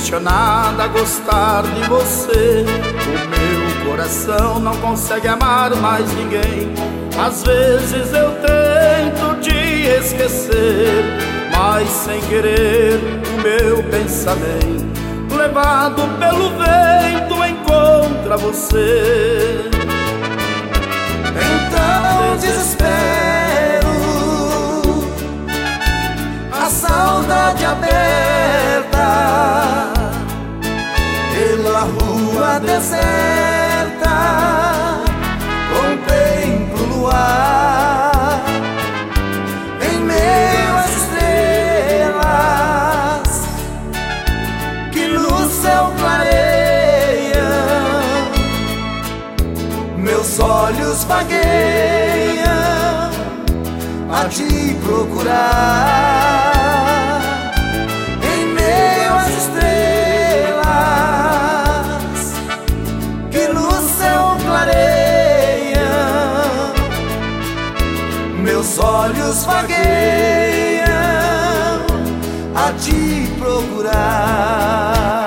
condicionada a gostar de você. O meu coração não consegue amar mais ninguém. Às vezes eu tento te esquecer, mas sem querer o meu pensamento, levado pelo vento, encontra você. Então desespero, a saudade aberta pela rua deserta, contemplo o luar em meio às estrelas que no céu clareiam. Meus olhos vagueiam a te procurar em meio às estrelas que no céu clareiam. Meus olhos vagueiam a te procurar.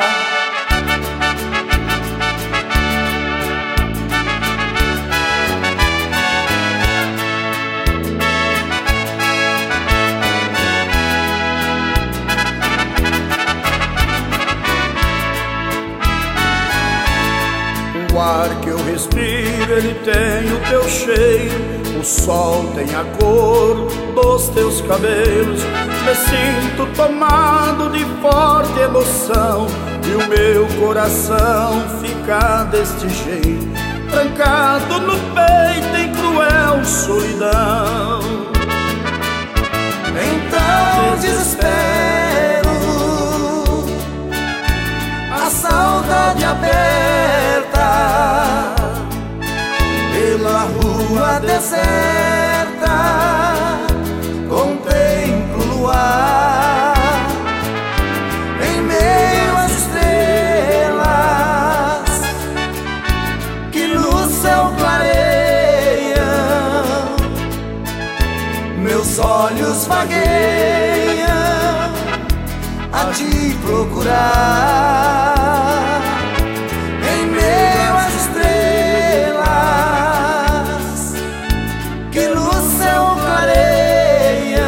O ar que eu respiro, ele tem o teu cheiro. O sol tem a cor dos teus cabelos. Me sinto tomado de forte emoção, e o meu coração fica deste jeito, trancado no peito em cruel solidão. Então desespero, a saudade aberta pela rua deserta, contemplo o luar em meio às estrelas que no céu clareiam. Meus olhos vagueiam a te procurar em meio às estrelas que no céu clareiam.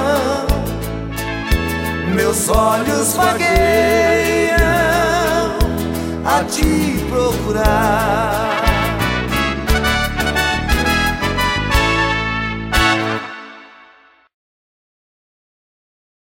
Meus olhos vagueiam a te procurar.